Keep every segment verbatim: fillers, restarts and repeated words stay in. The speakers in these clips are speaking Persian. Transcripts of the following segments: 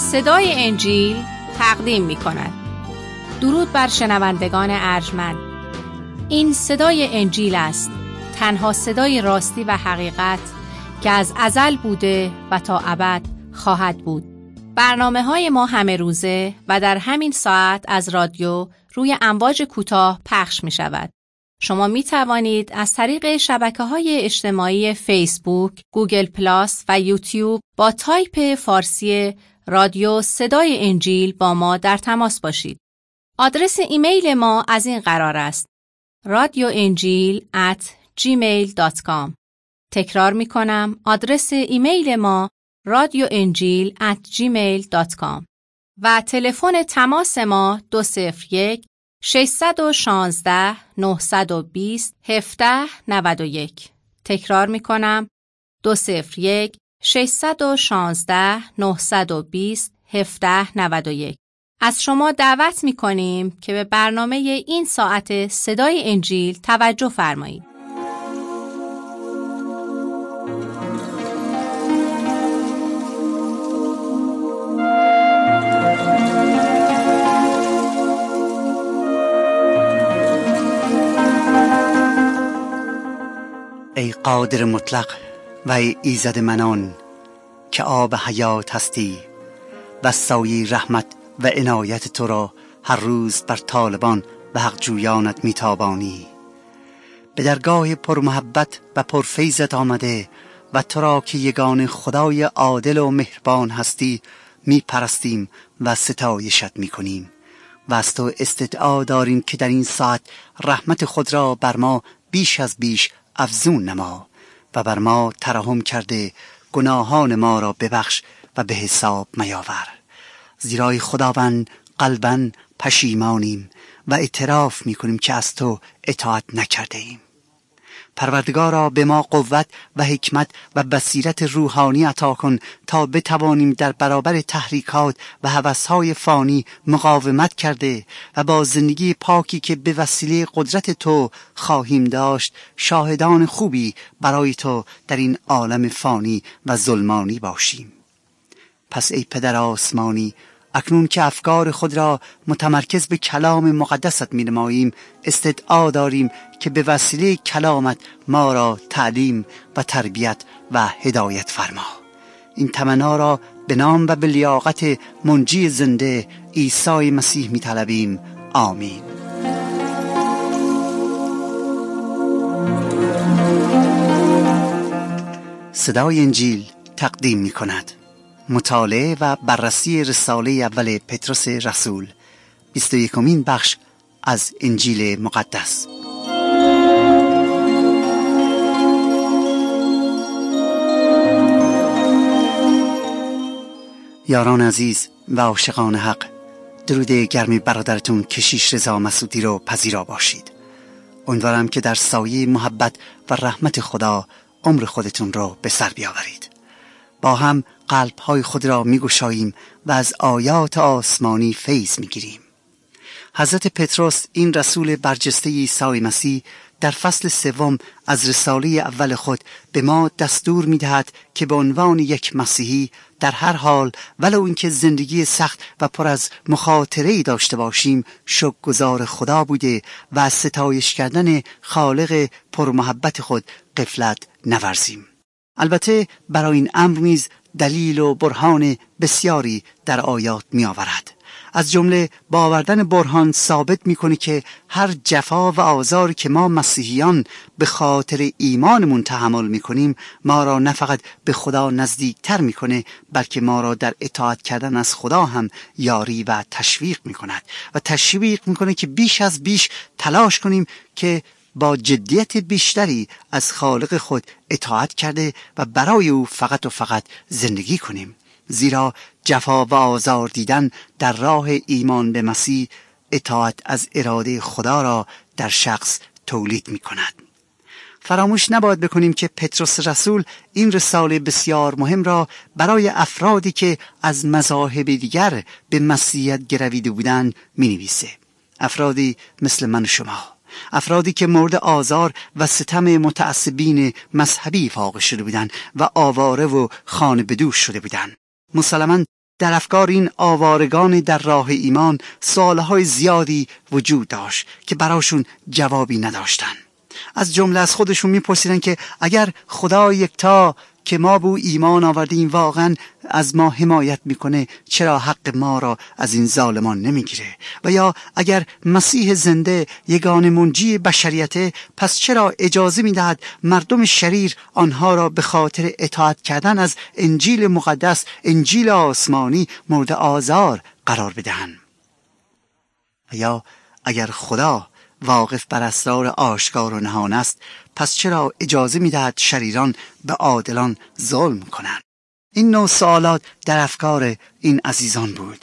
صدای انجیل تقدیم می کند. درود بر شنوندگان ارجمند. این صدای انجیل است، تنها صدای راستی و حقیقت که از ازل بوده و تا ابد خواهد بود. برنامه های ما همه روزه و در همین ساعت از رادیو روی امواج کوتاه پخش می شود. شما می توانید از طریق شبکه‌های اجتماعی فیسبوک، گوگل پلاس و یوتیوب با تایپ فارسی رادیو صدای انجیل با ما در تماس باشید. آدرس ایمیل ما از این قرار است: رادیو انجیل ات جیمیل دات کام. تکرار می کنم، آدرس ایمیل ما رادیو انجیل ات جیمیل دات کام و تلفن تماس ما دو صفر یک ششصد و شانزده نهصد و بیست هفده نود و یک. تکرار می کنم، دو صفر یک ششصد و شانزده نهصد و بیست هفده نود و یک. از شما دعوت می کنیم که به برنامه این ساعت صدای انجیل توجه فرمایید. ای قادر مطلق و ای ایزد منان که آب حیات هستی و سایه رحمت و عنایت تو را هر روز بر طالبان و حق جویانت میتابانی. به درگاه پرمحبت و پرفیضت آمده و تو را که یگانه خدای عادل و مهربان هستی میپرستیم و ستایشت میکنیم و از تو استدعا داریم که در این ساعت رحمت خود را بر ما بیش از بیش افزون نما و بر ما ترحم کرده گناهان ما را ببخش و به حساب میاور، زیرا خداوند قلباً پشیمانیم و اعتراف میکنیم که از تو اطاعت نکرده ایم. پروردگارا به ما قوت و حکمت و بصیرت روحانی عطا کن تا بتوانیم در برابر تحریکات و هوس‌های فانی مقاومت کرده و با زندگی پاکی که به وسیله قدرت تو خواهیم داشت شاهدان خوبی برای تو در این عالم فانی و ظلمانی باشیم. پس ای پدر آسمانی، اکنون که افکار خود را متمرکز به کلام مقدست می نماییم، استدعا داریم که به وسیله کلامت ما را تعلیم و تربیت و هدایت فرما. این تمنا را به نام و به لیاقت منجی زنده عیسی مسیح می طلبیم. آمین. صدای انجیل تقدیم می کند مطالعه و بررسی رساله اول پتروس رسول، بیست و یکمین بخش از انجیل مقدس. یاران عزیز و عاشقان حق، درود گرمی برادرتون کشیش رضا مسعودی رو پذیرا باشید. امیدوارم که در سایه محبت و رحمت خدا عمر خودتون رو به سر بیاورید. با هم قلب‌های خود را می‌گشاییم و از آیات آسمانی فیض می‌گیریم. حضرت پتروس، این رسول برجسته عیسی مسیح، در فصل سوم از رساله اول خود به ما دستور می‌دهد که به عنوان یک مسیحی در هر حال ولو اینکه زندگی سخت و پر از مخاطره‌ای داشته باشیم شکرگزار خدا بوده و از ستایش کردن خالق پرمحبت خود غفلت نورزیم. البته برای این امر نیز دلیل و برهان بسیاری در آیات می آورد. از جمله با آوردن برهان ثابت می کنه که هر جفا و آزار که ما مسیحیان به خاطر ایمانمون تحمل می کنیم ما را نه فقط به خدا نزدیکتر می کنه بلکه ما را در اطاعت کردن از خدا هم یاری و تشویق می کند و تشویق می کنه که بیش از بیش تلاش کنیم که با جدیت بیشتری از خالق خود اطاعت کرده و برای او فقط و فقط زندگی کنیم، زیرا جفا و آزار دیدن در راه ایمان به مسیح اطاعت از اراده خدا را در شخص تولید می کند. فراموش نباید بکنیم که پتروس رسول این رساله بسیار مهم را برای افرادی که از مذاهب دیگر به مسیحیت گرویده بودند می نویسه. افرادی مثل من و شما، افرادی که مورد آزار و ستم متعصبین مذهبی واقع شده بودند و آواره و خانه بدوش شده بودند. مسلماً در افکار این آوارگان در راه ایمان سوالهای زیادی وجود داشت که براشون جوابی نداشتن. از جمله از خودشون میپرسیدن که اگر خدا یکتا که ما به ایمان آوردیم واقعا از ما حمایت میکنه، چرا حق ما را از این ظالمان نمیگیره؟ و یا اگر مسیح زنده یگانه منجی بشریته، پس چرا اجازه میدهد مردم شریر آنها را به خاطر اطاعت کردن از انجیل مقدس، انجیل آسمانی، مورد آزار قرار بدهند؟ و یا اگر خدا واقف بر اسرار آشکار و نهان است، پس چرا اجازه میدهد شریران به عادلان ظلم کنند؟ این نوع سوالات در افکار این عزیزان بود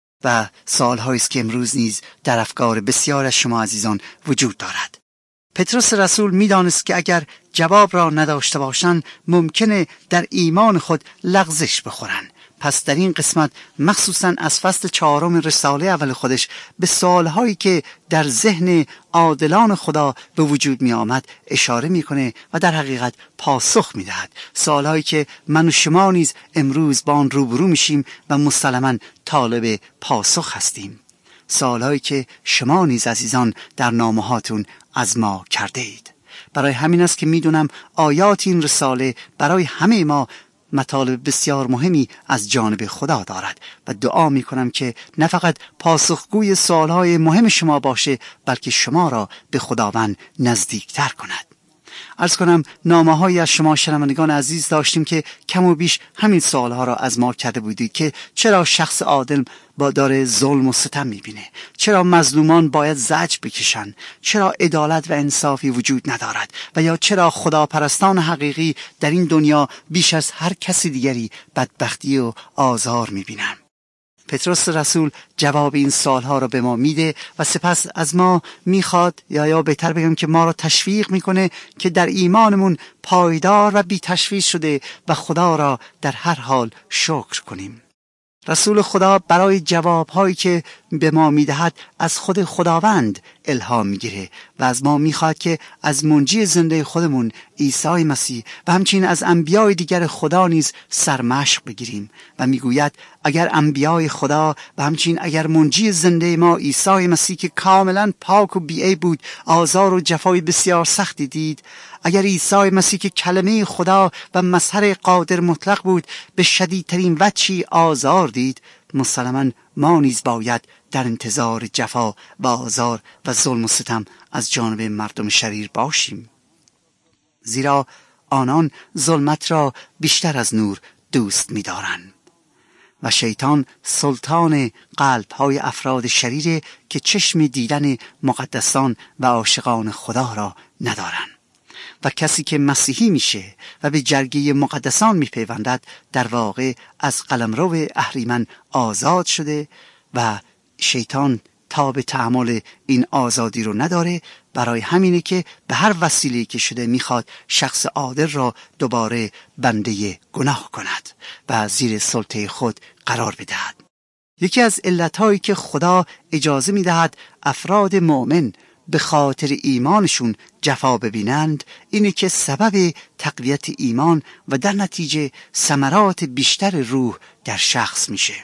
و سوالهایی است که امروز نیز در افکار بسیار از شما عزیزان وجود دارد. پتروس رسول میدانست که اگر جواب را نداشته باشند ممکنه در ایمان خود لغزش بخورند. پس در این قسمت مخصوصاً از فصل چهارم رساله اول خودش به سوالهایی که در ذهن عادلان خدا به وجود می آمد اشاره میکنه و در حقیقت پاسخ میدهد. سوالهایی که من و شما نیز امروز با آن روبرو میشیم و مسلماً طالب پاسخ هستیم. سوالهایی که شما نیز عزیزان در نامه‌هاتون از ما کرده اید. برای همین است که میدونم آیات این رساله برای همه ما مطالب بسیار مهمی از جانب خدا دارد و دعا می کنم که نه فقط پاسخگوی سوالهای مهم شما باشه، بلکه شما را به خداوند نزدیکتر کند. عرض کنم نامه‌هایی از شما شنوندگان عزیز داشتیم که کم و بیش همین سوالها را از ما کرده بودید که چرا شخص عادل با داره ظلم و ستم میبینه؟ چرا مظلومان باید زجر بکشن؟ چرا عدالت و انصافی وجود ندارد؟ و یا چرا خداپرستان حقیقی در این دنیا بیش از هر کسی دیگری بدبختی و آزار میبینن؟ پتروس رسول جواب این سوالها را به ما میده و سپس از ما میخواد یا یا بهتر بگم که ما را تشویق میکنه که در ایمانمون پایدار و بی تشویش شده و خدا را در هر حال شکر کنیم. رسول خدا برای جوابهایی که به ما میدهد از خود خداوند الهام میگیره و از ما میخواد که از منجی زنده خودمون عیسی مسیح و همچنین از انبیای دیگر خدا نیز سرمشق بگیریم و میگوید اگر انبیای خدا و همچنین اگر منجی زنده ما عیسی مسیح که کاملا پاک و بی‌عیب بود آزار و جفای بسیار سختی دید، اگر عیسی مسیح که کلمه خدا و مظهر قادر مطلق بود به شدیدترین وجهی آزار دید، مسلماً ما نیز باید در انتظار جفا و آزار و ظلم و ستم از جانب مردم شریر باشیم، زیرا آنان ظلمت را بیشتر از نور دوست می‌دارند و شیطان سلطان قلب‌های افراد شریر که چشم دیدن مقدسان و عاشقان خدا را ندارند. و کسی که مسیحی میشه و به جرگه مقدسان میپیوندد در واقع از قلمرو اهریمن آزاد شده و شیطان تاب تحمل این آزادی رو نداره. برای همینه که به هر وسیله‌ای که شده میخواد شخص عادل را دوباره بنده گناه کند و زیر سلطه خود قرار بدهد. یکی از علتهایی که خدا اجازه میدهد افراد مؤمن به خاطر ایمانشون جفا ببینند اینه که سبب تقویت ایمان و در نتیجه ثمرات بیشتر روح در شخص میشه.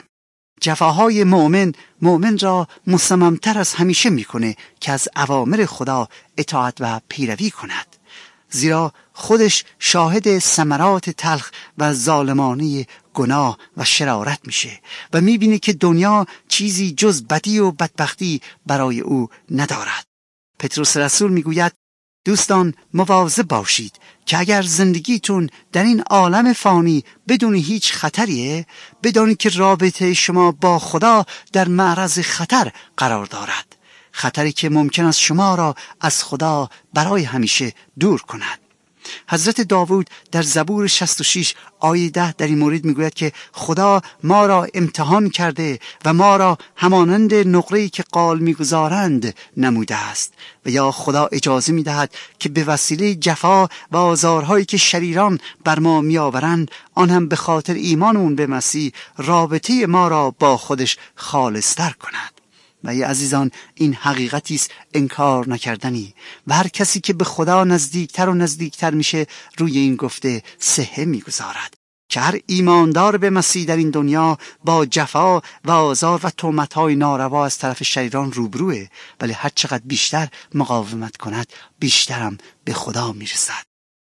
جفاهای مؤمن مؤمن را مصممتر از همیشه میکنه که از اوامر خدا اطاعت و پیروی کند، زیرا خودش شاهد ثمرات تلخ و ظالمانه گناه و شرارت میشه و میبینه که دنیا چیزی جز بدی و بدبختی برای او ندارد. پتروس رسول میگوید دوستان مواظب باشید که اگر زندگیتون در این عالم فانی بدون هیچ خطریه، بدانید که رابطه شما با خدا در معرض خطر قرار دارد، خطری که ممکن است شما را از خدا برای همیشه دور کند. حضرت داوود در زبور شصت و شش آیه ده در این مورد میگوید که خدا ما را امتحان کرده و ما را همانند نقره‌ای که قال میگذارند نموده است. و یا خدا اجازه میدهد که به وسیله جفا و آزارهایی که شریران بر ما میآورند، آن هم به خاطر ایمانمون به مسیح، رابطه ما را با خودش خالص‌تر کند. و ای عزیزان این حقیقتی است انکار نکردنی و هر کسی که به خدا نزدیکتر و نزدیکتر میشه روی این گفته صحه میگذارد. که هر ایماندار به مسیح در این دنیا با جفا و آزار و تهمت‌های ناروا از طرف شریران روبروه، ولی هر چقدر بیشتر مقاومت کند بیشترم به خدا میرسد.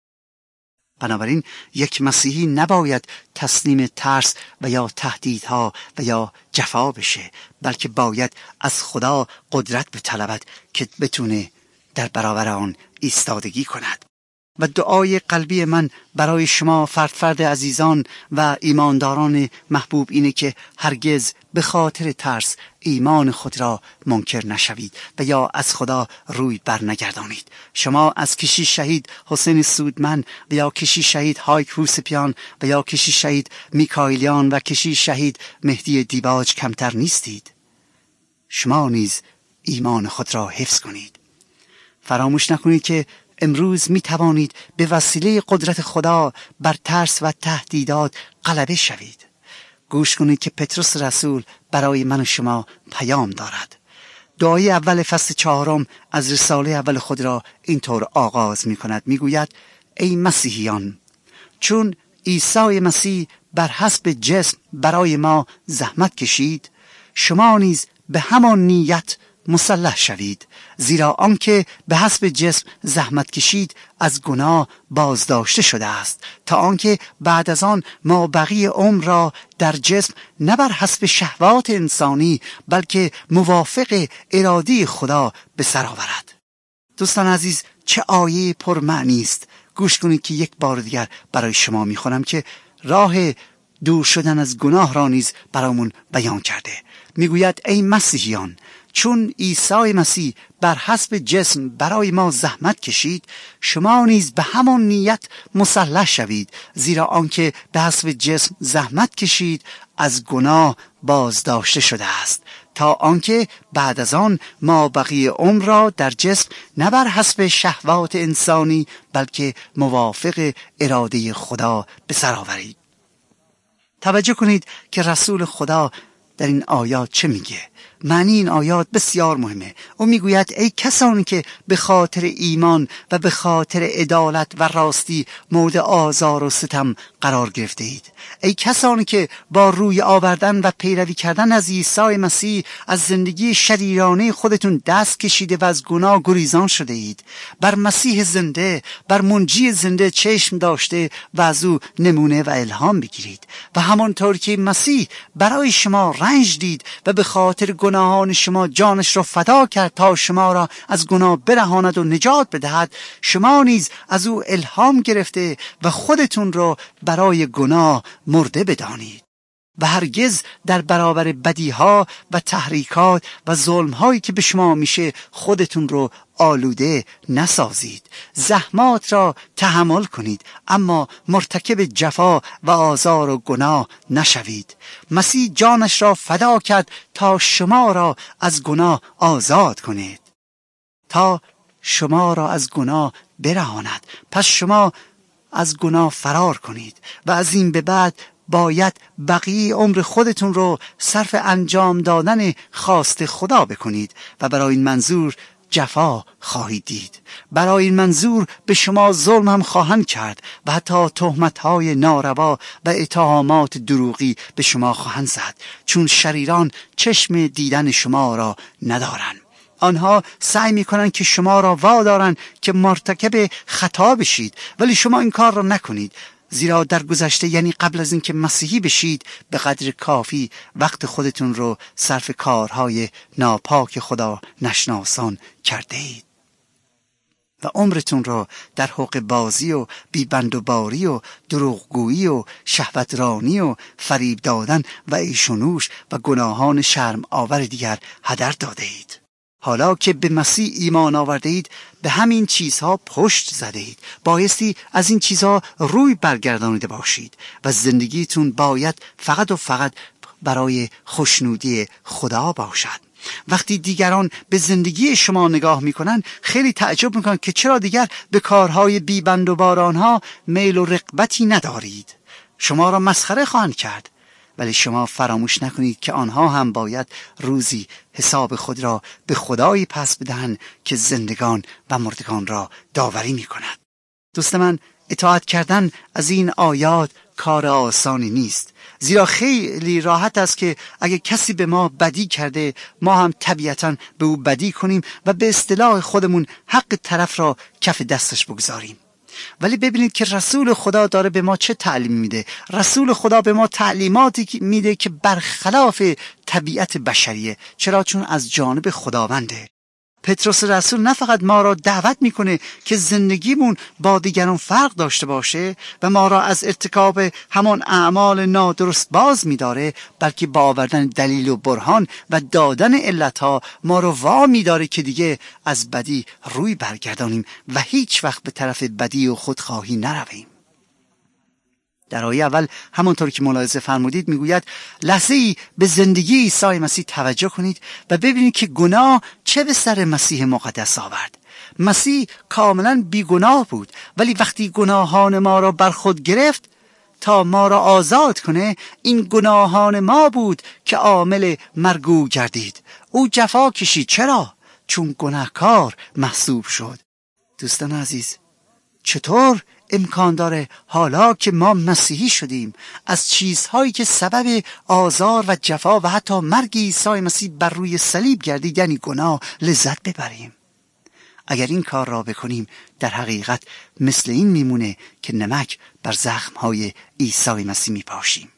بنابراین یک مسیحی نباید تسلیم ترس و یا تهدیدها و یا جفا بشه، بلکه باید از خدا قدرت بطلبد که بتونه در برابر آن ایستادگی کند. و دعای قلبی من برای شما فرد فرد عزیزان و ایمانداران محبوب اینه که هرگز به خاطر ترس ایمان خود را منکر نشوید و یا از خدا روی بر نگردانید. شما از کشیش شهید حسین سودمن و یا کشیش شهید هایک هوسپیان و یا کشیش شهید میکائیلیان و کشیش شهید مهدی دیباج کمتر نیستید. شما نیز ایمان خود را حفظ کنید. فراموش نکنید که امروز می توانید به وسیله قدرت خدا بر ترس و تهدیدات غلبه شوید. گوش کنید که پتروس رسول برای من و شما پیام دارد. دعای اول فصل چهارم از رساله اول خود را اینطور آغاز می کند. می گوید ای مسیحیان، چون عیسی مسیح بر حسب جسم برای ما زحمت کشید، شما نیز به همان نیت مسلح شوید، زیرا آنکه به حسب جسم زحمت کشید از گناه بازداشته شده است، تا آنکه بعد از آن ما بقیه عمر را در جسم نه بر حسب شهوات انسانی بلکه موافق اراده خدا به سر آورد. دوستان عزیز، چه آیه پرمعنی است. گوش کنید که یک بار دیگر برای شما میخونم که راه دور شدن از گناه را نیز برامون بیان کرده. میگوید ای مسیحیان، چون عیسی مسیح بر حسب جسم برای ما زحمت کشید، شما نیز به همان نیت مسلح شوید، زیرا آنکه به حسب جسم زحمت کشید از گناه بازداشته شده است، تا آنکه بعد از آن ما بقیه عمر را در جسم نه بر حسب شهوات انسانی بلکه موافق اراده خدا به سر آورید. توجه کنید که رسول خدا در این آیات چه میگه. معنی این آیات بسیار مهمه. او میگوید ای کسانی که به خاطر ایمان و به خاطر عدالت و راستی مورد آزار و ستم قرار گرفته اید، ای کسانی که با روی آوردن و پیروی کردن از عیسی مسیح از زندگی شریرانه خودتون دست کشیده و از گناه گریزان شده اید، بر مسیح زنده، بر منجی زنده چشم داشته و از او نمونه و الهام بگیرید و همانطور که مسیح برای شما رنج دید و به خاطر گناهان شما جانش را فدا کرد تا شما را از گناه برهاند و نجات بدهد، شما نیز از او الهام گرفته و خودتون را برای گناه مرده بدانید و هرگز در برابر بدیها و تحریکات و ظلمهایی که به شما میشه خودتون رو آلوده نسازید. زحمات را تحمل کنید اما مرتکب جفا و آزار و گناه نشوید. مسیح جانش را فدا کرد تا شما را از گناه آزاد کنید، تا شما را از گناه برهاند. پس شما از گناه فرار کنید و از این به بعد باید بقیه عمر خودتون رو صرف انجام دادن خواست خدا بکنید و برای این منظور جفا خواهید دید. برای این منظور به شما ظلم هم خواهند کرد و حتی تهمت‌های ناروا و اتهامات دروغی به شما خواهند زد، چون شریران چشم دیدن شما را ندارند. آنها سعی میکنن که شما را وادارن که مرتکب خطا بشید، ولی شما این کار را نکنید، زیرا در گذشته، یعنی قبل از اینکه مسیحی بشید، به قدر کافی وقت خودتون رو صرف کارهای ناپاک خدا نشناسان کرده اید و عمرتون رو در حق بازی و بیبندوباری و دروغگویی و شهوترانی و فریب دادن و ایشونوش و گناهان شرم آور دیگر هدر داده اید. حالا که به مسیح ایمان آورده اید، به همین چیزها پشت زده اید. بایستی از این چیزها روی برگردانیده باشید و زندگیتون باید فقط و فقط برای خوشنودی خدا باشد. وقتی دیگران به زندگی شما نگاه میکنن، خیلی تعجب میکنن که چرا دیگر به کارهای بیبند و بارانها میل و رغبتی ندارید. شما را مسخره خواهند کرد، ولی شما فراموش نکنید که آنها هم باید روزی حساب خود را به خدایی پس بدهند که زندگان و مردگان را داوری می کند. دوست من، اطاعت کردن از این آیات کار آسانی نیست، زیرا خیلی راحت است که اگه کسی به ما بدی کرده ما هم طبیعتاً به او بدی کنیم و به اصطلاح خودمون حق طرف را کف دستش بگذاریم. ولی ببینید که رسول خدا داره به ما چه تعلیم میده. رسول خدا به ما تعلیماتی میده که برخلاف طبیعت بشریه. چرا؟ چون از جانب خداونده. پتروس رسول نه فقط ما را دعوت میکنه که زندگیمون با دیگران فرق داشته باشه و ما را از ارتکاب همان اعمال نادرست باز میداره، بلکه با آوردن دلیل و برهان و دادن علتها ما را وا میداره که دیگه از بدی روی برگردانیم و هیچ وقت به طرف بدی و خودخواهی نرویم. در آیه اول همونطور که ملاحظه فرمودید میگوید لحظه ای به زندگی عیسی مسیح توجه کنید و ببینید که گناه چه به سر مسیح مقدس آورد. مسیح کاملا بیگناه بود، ولی وقتی گناهان ما را بر خود گرفت تا ما را آزاد کنه، این گناهان ما بود که عامل مرگ او گردید. او جفا کشید. چرا؟ چون گناهکار محسوب شد. دوستان عزیز، چطور امکان داره حالا که ما مسیحی شدیم از چیزهایی که سبب آزار و جفا و حتی مرگ عیسی مسیح بر روی صلیب گردید، یعنی گناه، لذت ببریم؟ اگر این کار را بکنیم در حقیقت مثل این میمونه که نمک بر زخمهای عیسی مسیح میپاشیم.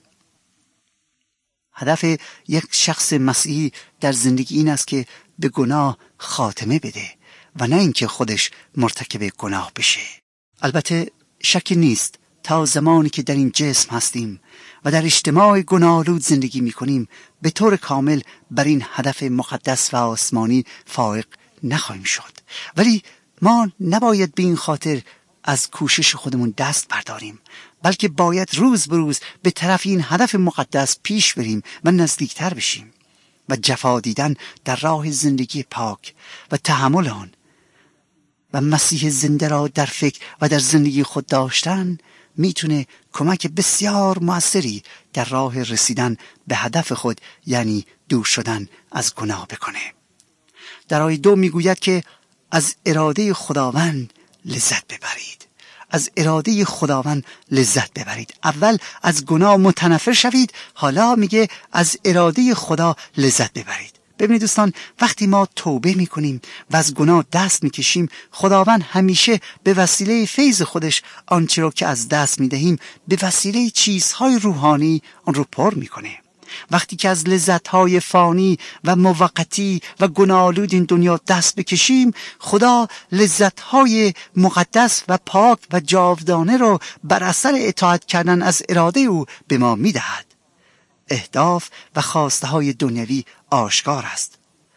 هدف یک شخص مسیحی در زندگی این است که به گناه خاتمه بده و نه اینکه خودش مرتکب گناه بشه. البته شکی نیست تا زمانی که در این جسم هستیم و در اجتماع گناه‌آلود زندگی می‌کنیم به طور کامل بر این هدف مقدس و آسمانی فائق نخواهیم شد، ولی ما نباید به این خاطر از کوشش خودمون دست برداریم، بلکه باید روز به روز به طرف این هدف مقدس پیش بریم و نزدیکتر بشیم و جفا دیدن در راه زندگی پاک و تحمل آن و مسیح زنده را در فکر و در زندگی خود داشتن میتونه کمک بسیار موثری در راه رسیدن به هدف خود، یعنی دور شدن از گناه بکنه. در آیه دو میگوید که از اراده خداوند لذت ببرید. از اراده خداوند لذت ببرید. اول از گناه متنفر شوید، حالا میگه از اراده خدا لذت ببرید. ببینید دوستان، وقتی ما توبه میکنیم و از گناه دست میکشیم، خداوند همیشه به وسیله فیض خودش آنچه را که از دست میدهیم به وسیله چیزهای روحانی آن رو پر میکنه. وقتی که از لذتهای فانی و موقتی و گناه‌آلود این دنیا دست بکشیم، خدا لذتهای مقدس و پاک و جاودانه رو بر اثر اطاعت کردن از اراده او به ما میدهد. اهداف و خواسته های دنیوی آشکار است.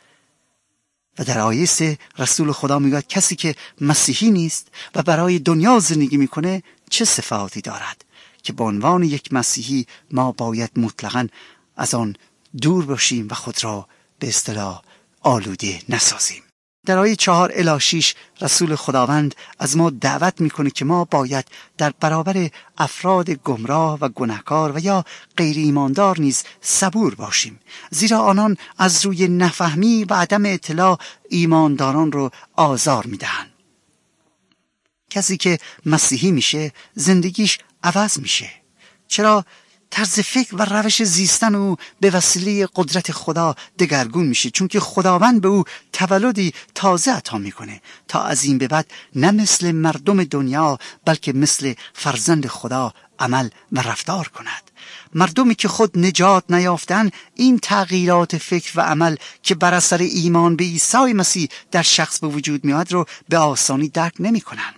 و در آیه سه رسول خدا میگوید کسی که مسیحی نیست و برای دنیا زندگی میکنه چه صفاتی دارد که به عنوان یک مسیحی ما باید مطلقاً از آن دور باشیم و خود را به اصطلاح آلوده نسازیم. در آیه چهار الی شش رسول خداوند از ما دعوت میکنه که ما باید در برابر افراد گمراه و گناهکار و یا غیر ایماندار نیز صبور باشیم، زیرا آنان از روی نفهمی و عدم اطلاع ایمانداران رو آزار میدهند. کسی که مسیحی میشه زندگیش عوض میشه. چرا؟ طرز فکر و روش زیستن او به وسیله قدرت خدا دگرگون میشه، چون که خداوند به او تولدی تازه عطا میکنه تا از این به بعد نه مثل مردم دنیا بلکه مثل فرزند خدا عمل و رفتار کند. مردمی که خود نجات نیافتن این تغییرات فکر و عمل که بر اثر ایمان به عیسی مسیح در شخص به وجود میاد رو به آسانی درک نمیکنن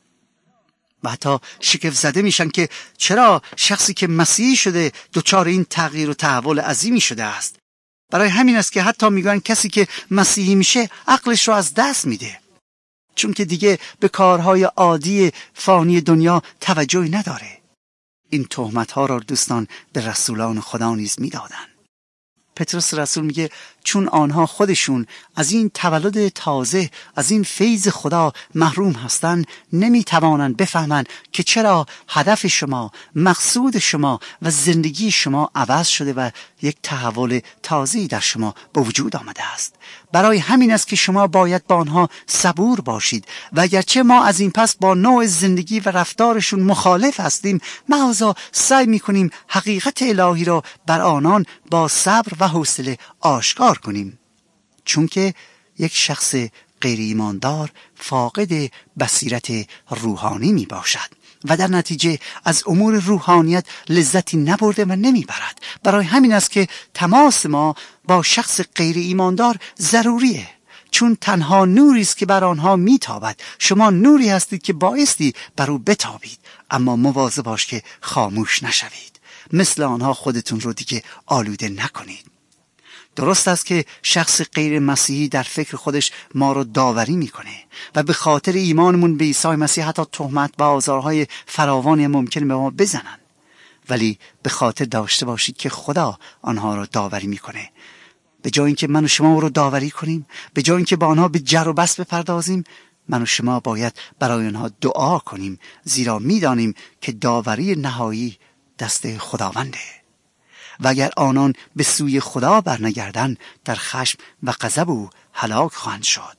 و حتی شگفت زده میشن که چرا شخصی که مسیحی شده دچار این تغییر و تحول عظیمی شده است. برای همین است که حتی میگن کسی که مسیحی میشه عقلش رو از دست میده، چون که دیگه به کارهای عادی فانی دنیا توجهی نداره. این تهمت ها را دوستان به رسولان خدا نیز میدادن. پتروس رسول میگه چون آنها خودشون از این تولد تازه، از این فیض خدا محروم هستن، نمیتوانند بفهمند که چرا هدف شما، مقصود شما و زندگی شما عوض شده و یک تحول تازه‌ای در شما به وجود آمده است. برای همین است که شما باید با آنها صبور باشید و اگرچه ما از این پس با نوع زندگی و رفتارشون مخالف هستیم، معاذا سعی میکنیم حقیقت الهی را بر آنان با صبر و حوصله آشکار کنیم. چون که یک شخص غیر ایماندار فاقد بصیرت روحانی می باشد و در نتیجه از امور روحانیت لذتی نبرده و نمی برد. برای همین است که تماس ما با شخص غیر ایماندار ضروریه، چون تنها نوری است که بر آنها میتابد. شما نوری هستید که بایستی بر او بتابید، اما مواظب باش که خاموش نشوید. مثل آنها خودتون رو دیگه آلوده نکنید. درست است که شخص غیر مسیحی در فکر خودش ما رو داوری میکنه و به خاطر ایمانمون به عیسی مسیح حتی تهمت و آزارهای فراوانی ممکن به ما بزنن، ولی به خاطر داشته باشید که خدا آنها رو داوری میکنه. به جای اینکه من و شما رو داوری کنیم، به جای اینکه با آنها به جر و بحث بپردازیم، من و شما باید برای آنها دعا کنیم، زیرا میدانیم که داوری نهایی دست خداونده و اگر آنان به سوی خدا برنگردن در خشم و غضب او هلاک خواهند شد.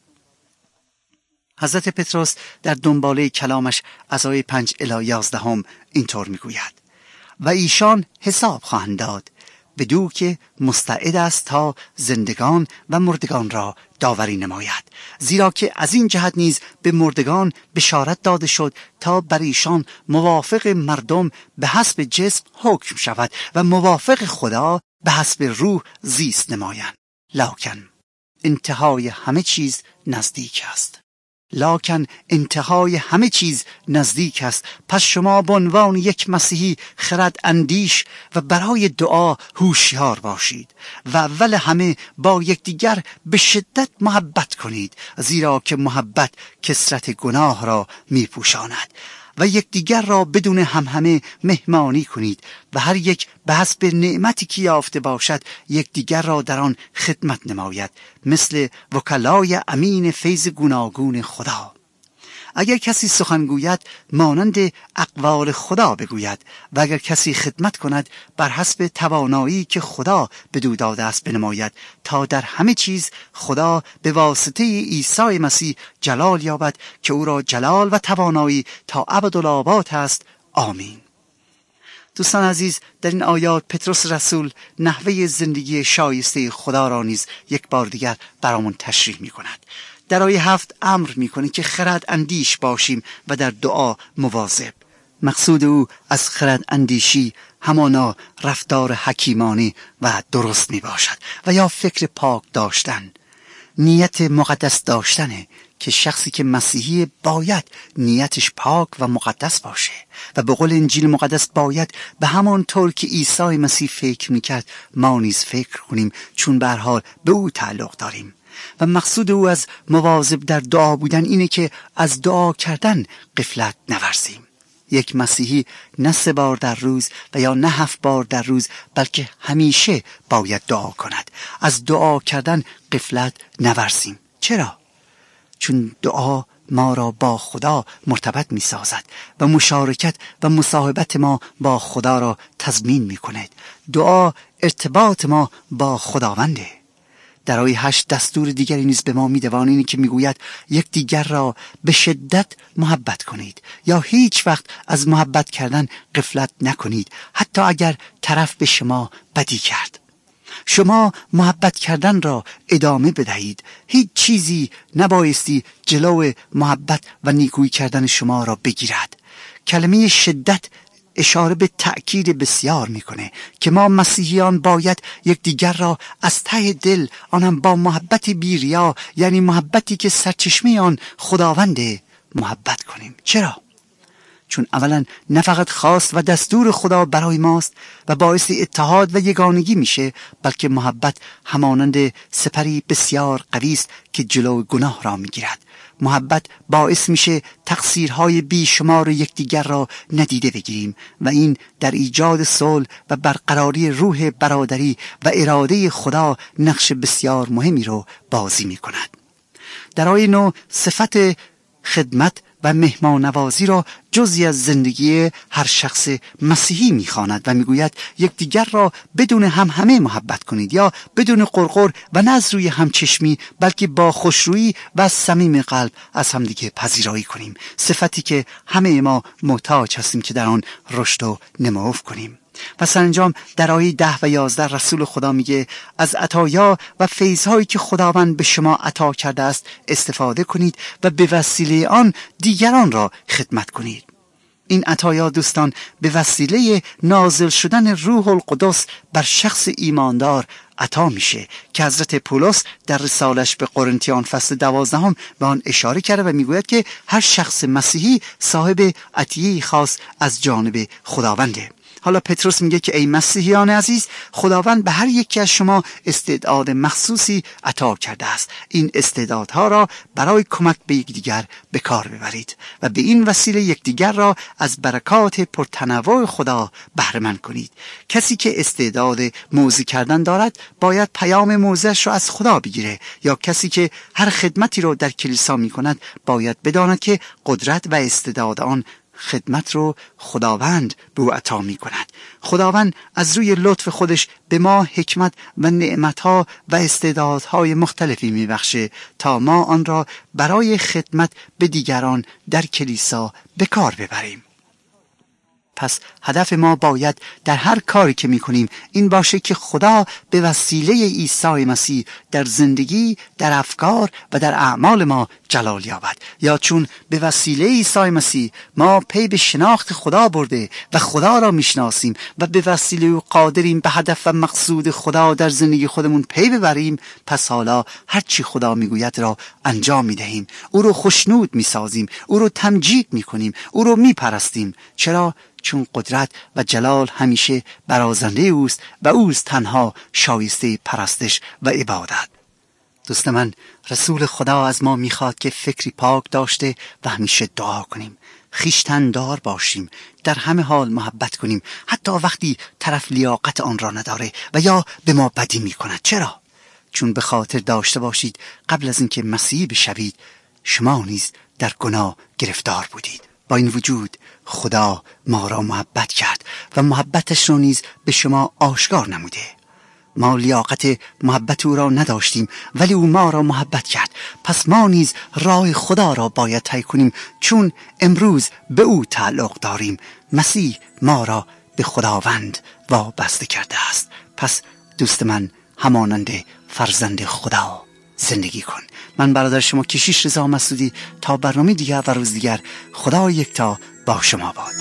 حضرت پتروس در دنباله کلامش از آیه پنج الی یازدهم اینطور میگوید: و ایشان حساب خواهند داد بدو که مستعد است تا زندگان و مردگان را داوری نماید، زیرا که از این جهت نیز به مردگان بشارت داده شد تا بر ایشان موافق مردم به حسب جسم حکم شود و موافق خدا به حسب روح زیست نمایند. لکن انتهای همه چیز نزدیک است. لکن انتهای همه چیز نزدیک است. پس شما به عنوان یک مسیحی خرد اندیش و برای دعا هوشیار باشید و اول همه با یکدیگر به شدت محبت کنید، زیرا که محبت کثرت گناه را میپوشاند. و یکدیگر را بدون همهمه مهمانی کنید و هر یک به حسب نعمتی که یافته باشد یکدیگر را در آن خدمت نماید، مثل وکلای امین فیض گوناگون خدا. اگر کسی سخن گوید مانند اقوال خدا بگوید و اگر کسی خدمت کند بر حسب توانایی که خدا بدو داده است بنماید، تا در همه چیز خدا به واسطه عیسی مسیح جلال یابد که او را جلال و توانایی تا ابدالآباد است. آمین. دوستان عزیز، در این آیات پتروس رسول نحوه زندگی شایسته خدا را نیز یک بار دیگر برامون تشریح می کند. در آیه هفت امر میکنه که خرد اندیش باشیم و در دعا مواظب. مقصود او از خرد اندیشی همانا رفتار حکیمانه و درست می باشد و یا فکر پاک داشتن، نیت مقدس داشتنه که شخصی که مسیحی باید نیتش پاک و مقدس باشه و به قول انجیل مقدس باید به همان طور که عیسی مسیح فکر میکرد ما نیز فکر کنیم، چون به هر حال به او تعلق داریم. و مقصود او از مواظب در دعا بودن اینه که از دعا کردن غفلت نورزیم. یک مسیحی نه سه بار در روز و یا نه هفت بار در روز بلکه همیشه باید دعا کند. از دعا کردن غفلت نورزیم. چرا؟ چون دعا ما را با خدا مرتبط می سازد و مشارکت و مصاحبت ما با خدا را تضمین می کند. دعا ارتباط ما با خداونده. در آیه هشت دستور دیگری نیز به ما می‌دهد، اینی که میگوید یک دیگر را به شدت محبت کنید، یا هیچ وقت از محبت کردن غفلت نکنید، حتی اگر طرف به شما بدی کرد. شما محبت کردن را ادامه بدهید. هیچ چیزی نبایستی جلو محبت و نیکویی کردن شما را بگیرد. کلمه شدت اشاره به تأکید بسیار میکنه که ما مسیحیان باید یکدیگر را از ته دل، آنم با محبت بی‌ریا، یعنی محبتی که سرچشمه آن خداونده، محبت کنیم. چرا؟ چون اولا نه فقط خواست و دستور خدا برای ماست و باعث اتحاد و یگانگی میشه، بلکه محبت همانند سپری بسیار قوی است که جلو گناه را میگیرد. محبت باعث میشه تقصیرهای بیشمار یکدیگر را ندیده بگیریم و این در ایجاد صلح و برقراری روح برادری و اراده خدا نقش بسیار مهمی رو بازی میکند. در آیه نو صفت خدمت و مهمان نوازی را جزئی از زندگی هر شخص مسیحی می‌خواند و میگوید یکدیگر را بدون هم همه محبت کنید، یا بدون قرقر و نه از روی همچشمی، بلکه با خوشرویی و از صمیم قلب از همدیگه پذیرایی کنیم، صفتی که همه ما محتاج هستیم که در آن رشد و نمو کنیم. و سرانجام در آیه ده و یازده رسول خدا میگه از عطایا و فیض‌هایی که خداوند به شما عطا کرده است استفاده کنید و به وسیله آن دیگران را خدمت کنید. این عطایا دوستان به وسیله نازل شدن روح القدس بر شخص ایماندار عطا میشه که حضرت پولس در رسالش به قرنتیان فصل دوازدهم به آن اشاره کرده و میگوید که هر شخص مسیحی صاحب عطیه خاص از جانب خداونده. حالا پتروس میگه که ای مسیحیان عزیز، خداوند به هر یکی از شما استعداد مخصوصی عطا کرده است. این استعدادها را برای کمک به یکدیگر به کار ببرید و به این وسیله یکدیگر را از برکات پرتنوع خدا بهره مند کنید. کسی که استعداد موعظه کردن دارد باید پیام موعظه‌اش را از خدا بگیره، یا کسی که هر خدمتی را در کلیسا میکند باید بداند که قدرت و استعداد آن خدمت رو خداوند به او عطا می کند. خداوند از روی لطف خودش به ما حکمت و نعمتها و استعدادهای مختلفی می بخشه تا ما آن را برای خدمت به دیگران در کلیسا به کار ببریم. پس هدف ما باید در هر کاری که میکنیم این باشه که خدا به وسیله عیسی مسیح در زندگی، در افکار و در اعمال ما جلال یابد. یا چون به وسیله عیسی مسیح ما پی به شناخت خدا برده و خدا را میشناسیم و به وسیله او قادریم به هدف و مقصود خدا در زندگی خودمون پی ببریم، پس حالا هر چی خدا میگوید را انجام میدهیم، او رو خوشنود میسازیم، او رو تمجید میکنیم، او رو میپرستیم. چرا؟ چون قدرت و جلال همیشه برازنده اوست و اوست تنها شایسته پرستش و عبادت. دوست من، رسول خدا از ما میخواد که فکری پاک داشته و همیشه دعا کنیم، خویشتن‌دار باشیم، در همه حال محبت کنیم، حتی وقتی طرف لیاقت آن را نداره و یا به ما بدی میکند. چرا؟ چون به خاطر داشته باشید قبل از اینکه مسیحی بشوید شما نیز در گناه گرفتار بودید. با این وجود خدا ما را محبت کرد و محبتش را نیز به شما آشکار نموده. ما لیاقت محبت او را نداشتیم ولی او ما را محبت کرد. پس ما نیز راه خدا را باید طی کنیم، چون امروز به او تعلق داریم. مسیح ما را به خداوند وابسته کرده است. پس دوست من، همانند فرزند خدا زندگی کن. من برادر شما کشیش رضا مسعودی، تا برنامه دیگر و روز دیگر، خدا یکتا با شما باد.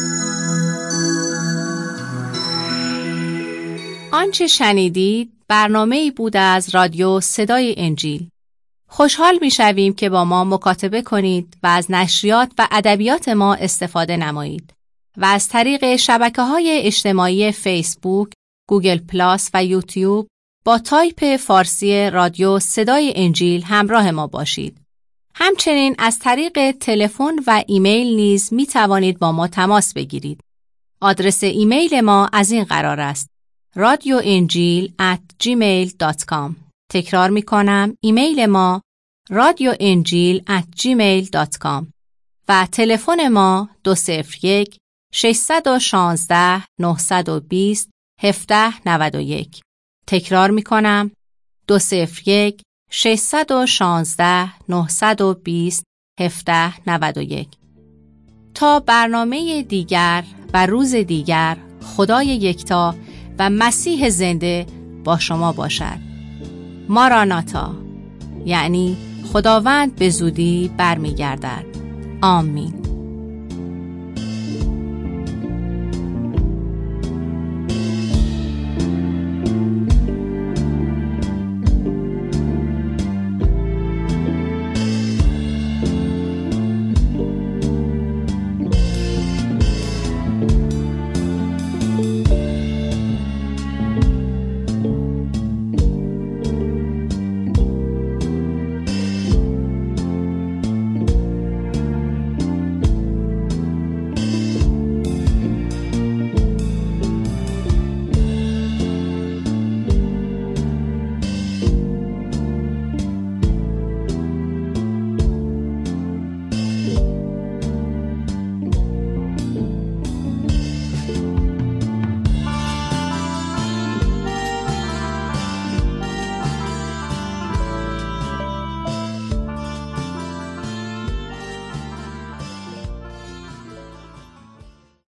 آنچه شنیدید برنامه‌ای بود از رادیو صدای انجیل. خوشحال می‌شویم که با ما مکاتبه کنید و از نشریات و ادبیات ما استفاده نمایید و از طریق شبکه‌های اجتماعی فیسبوک، گوگل پلاس و یوتیوب با تایپ فارسی رادیو صدای انجیل همراه ما باشید. همچنین از طریق تلفن و ایمیل نیز می توانید با ما تماس بگیرید. آدرس ایمیل ما از این قرار است: رادیو انجیل ات جیمیل دات کام. تکرار می کنم، ایمیل ما رادیو انجیل ات جیمیل دات کام و تلفن ما دو صفر یک شش یک شش نه دو صفر یک هفت نه یک. تکرار می کنم، دو صفر یک شش یک شش نه دو صفر هفت نه یک. تا برنامه دیگر و روز دیگر، خدای یکتا و مسیح زنده با شما باشد. ماراناتا، یعنی خداوند به زودی برمیگردد. آمین.